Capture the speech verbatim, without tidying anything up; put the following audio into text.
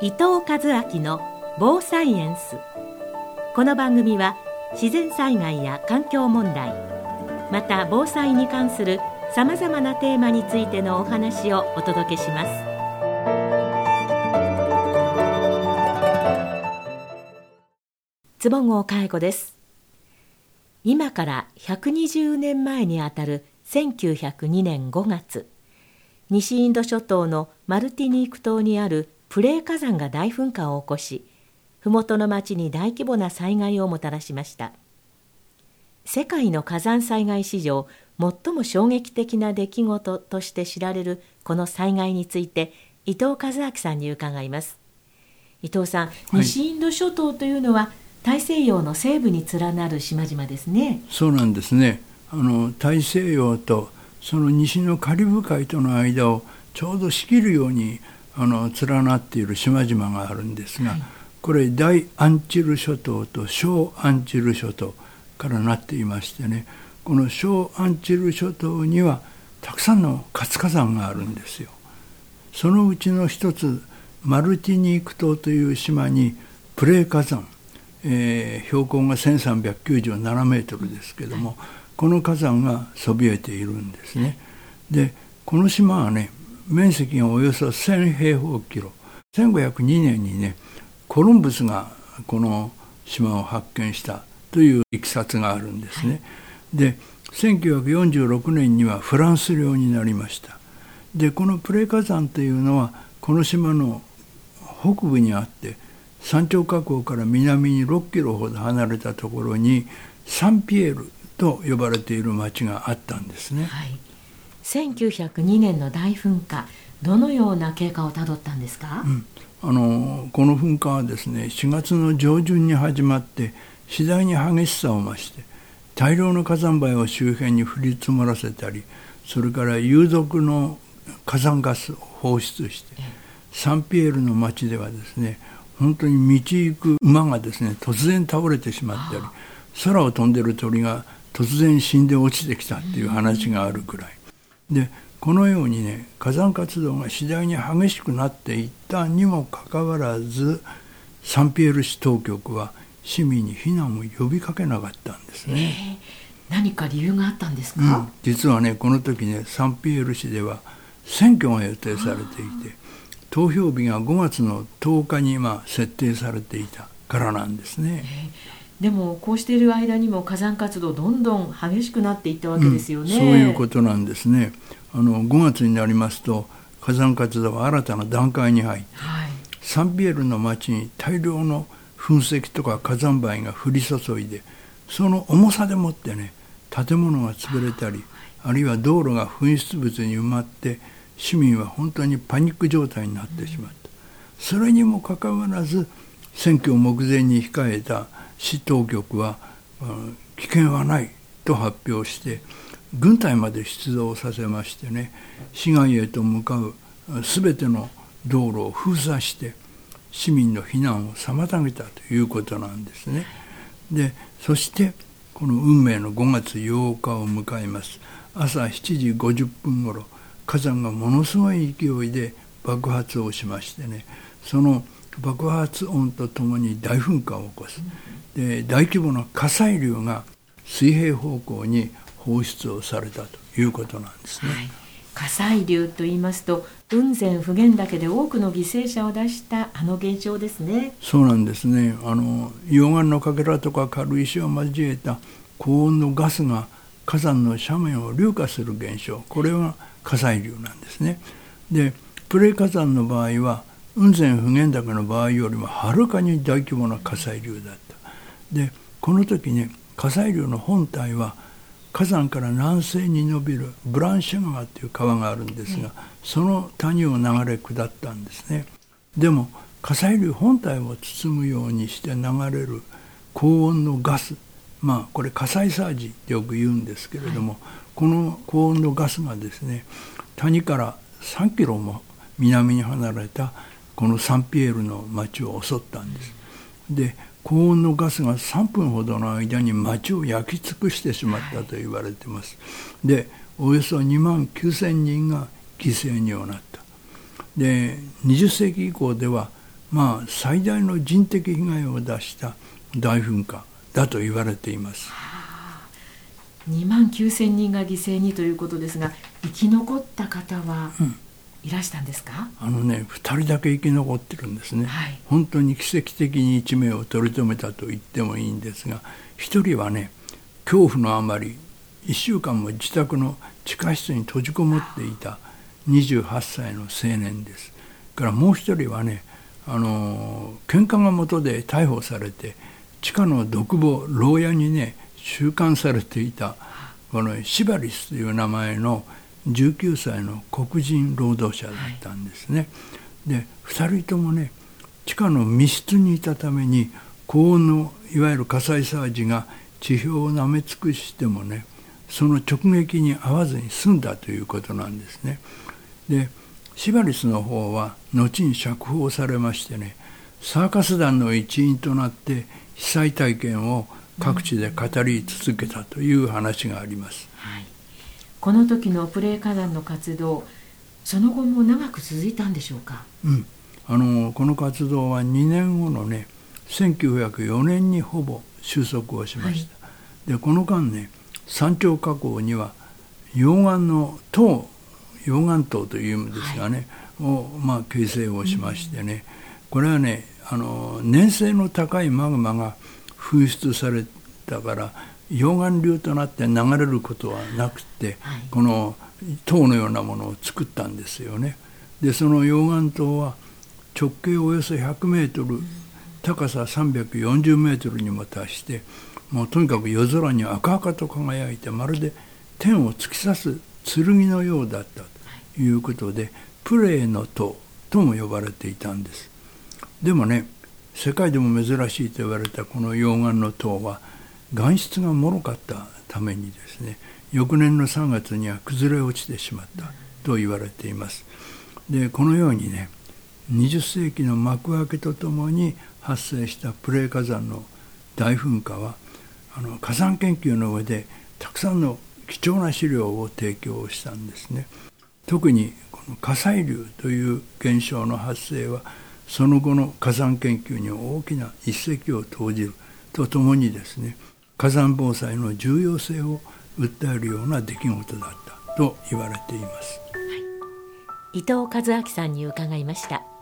伊藤和明の防災エンス。この番組は自然災害や環境問題、また防災に関するさまざまなテーマについてのお話をお届けします。坪郷佳恵子です。今からひゃくにじゅうねんまえにあたるせんきゅうひゃくにねんごがつ、西インド諸島のマルティニーク島にあるプレー火山が大噴火を起こし、麓の町に大規模な災害をもたらしました。世界の火山災害史上最も衝撃的な出来事として知られるこの災害について、伊藤和明さんに伺います。伊藤さん、はい、西インド諸島というのは大西洋の西部に連なる島々ですね。 そうなんですね。あの大西洋とその西のカリブ海との間をちょうど仕切るようにあの連なっている島々があるんですが、はい、これ大アンチル諸島と小アンチル諸島からなっていましてね、この小アンチル諸島にはたくさんの活火山があるんですよ。そのうちの一つ、マルティニーク島という島にプレー火山、えー、標高がせんさんびゃくきゅうじゅうななメートルですけども、この火山がそびえているんですね。で、この島はね、面積がおよそせんへいほうキロ、せんごひゃくにねんにね、コロンブスがこの島を発見したといういきさつがあるんですね。で、せんきゅうひゃくよんじゅうろくねんにはフランス領になりました。で、このプレー火山というのはこの島の北部にあって、山頂火口から南にろっキロほど離れたところにサンピエールと呼ばれている町があったんですね。 はい、せんきゅうひゃくにねんの大噴火、どのような経過をたどったんですか？ うん、あのこの噴火はですね、しがつの上旬に始まって次第に激しさを増して、大量の火山灰を周辺に降り積もらせたり、それから有毒の火山ガスを放出して、サンピエールの町ではですね、本当に道行く馬がですね、突然倒れてしまったり、空を飛んでる鳥が突然死んで落ちてきたっていう話があるくらいで、このようにね、火山活動が次第に激しくなっていったにもかかわらず、サンピエール市当局は市民に避難を呼びかけなかったんですね。 えー、何か理由があったんですか？ うん、実はね、この時ね、サンピエール市では選挙が予定されていて、投票日がごがつのとおかに今設定されていたからなんですね。 えーでもこうしている間にも火山活動どんどん激しくなっていったわけですよね。 うん、そういうことなんですね。あのごがつになりますと火山活動は新たな段階に入って、はい、サンピエールの町に大量の噴石とか火山灰が降り注いで、その重さでもってね、建物が潰れたり、あるいは道路が噴出物に埋まって市民は本当にパニック状態になってしまった。それにもかかわらず選挙を目前に控えた市当局は危険はないと発表して、軍隊まで出動させましてね、市街へと向かうすべての道路を封鎖して市民の避難を妨げたということなんですね。で、そしてこの運命のごがつようかを迎えます。朝しちじごじゅっぷんごろ、火山がものすごい勢いで爆発をしましてね、その爆発音とともに大噴火を起こす。で、大規模な火砕流が水平方向に放出をされたということなんですね。はい、 火砕流といいますと、雲仙普賢岳で多くの犠牲者を出したあの現象ですね。 そうなんですね。あの溶岩のかけらとか軽石を交えた高温のガスが火山の斜面を硫化する現象、これは火砕流なんですね。で、プレー火山の場合は雲仙普賢岳の場合よりもはるかに大規模な火砕流だった。で、この時ね、火砕流の本体は火山から南西に伸びるブランシェ川という川があるんですが、その谷を流れ下ったんですね。でも火砕流本体を包むようにして流れる高温のガス、まあこれ火砕サージってよく言うんですけれども、はい、この高温のガスがですね、谷からさんキロも南に離れたこのサンピエールの町を襲ったんです。で、高温のガスがさんぷんほどの間に町を焼き尽くしてしまったと言われています。で、およそにまんきゅうせんにんが犠牲にはなった。で、にじゅっせいき以降ではまあ、最大の人的被害を出した大噴火だと言われています。 にまんきゅうせんにんが犠牲にということですが、生き残った方はいらしたんですか？ うん、あのね、ふたりだけ生き残ってるんですね、 はい、 本当に奇跡的に一命を取り留めたと言ってもいいんですが、ひとりはね、恐怖のあまりいっしゅうかんも自宅の地下室に閉じこもっていたにじゅうはっさいの青年です。からもう一人はね、あの喧嘩が元で逮捕されて地下の独房牢屋にね収監されていたこのシバリスという名前のじゅうきゅうさいの黒人労働者だったんですね、はい、でふたりともね地下の密室にいたために高温のいわゆる火災騒ぎが地表をなめ尽くしてもねその直撃に遭わずに済んだということなんですね。でシバリスの方は後に釈放されましてね、サーカス団の一員となって被災体験を各地で語り続けたという話があります、 うんはい、この時のプレー火山の活動、その後も長く続いたんでしょうか？ うん、あのこの活動はにねんごのねせんきゅうひゃくよねんにほぼ収束をしました、はい、でこの間ね山頂火口には溶岩の塔溶岩島というんですがね、はい、をまあ形成をしましてね、うん、これはねあの粘性の高いマグマが噴出されたから溶岩流となって流れることはなくて、はい、この塔のようなものを作ったんですよね。でその溶岩塔は直径およそひゃくメートル、うん、高ささんびゃくよんじゅうメートルにも達してもうとにかく夜空に赤々と輝いてまるで天を突き刺す剣のようだったということで、はい、プレーの塔とも呼ばれていたんです。でもね世界でも珍しいと言われたこの溶岩の塔は岩質が脆かったためにですね翌年のさんがつには崩れ落ちてしまったと言われています。でこのようにねにじゅっせいきの幕開けとともに発生したプレー火山の大噴火はあの火山研究の上でたくさんの貴重な資料を提供したんですね。特にこの火砕流という現象の発生はその後の火山研究に大きな一石を投じるとともにですね火山防災の重要性を訴えるような出来事だったと言われています、 はい、伊藤和明さんに伺いました。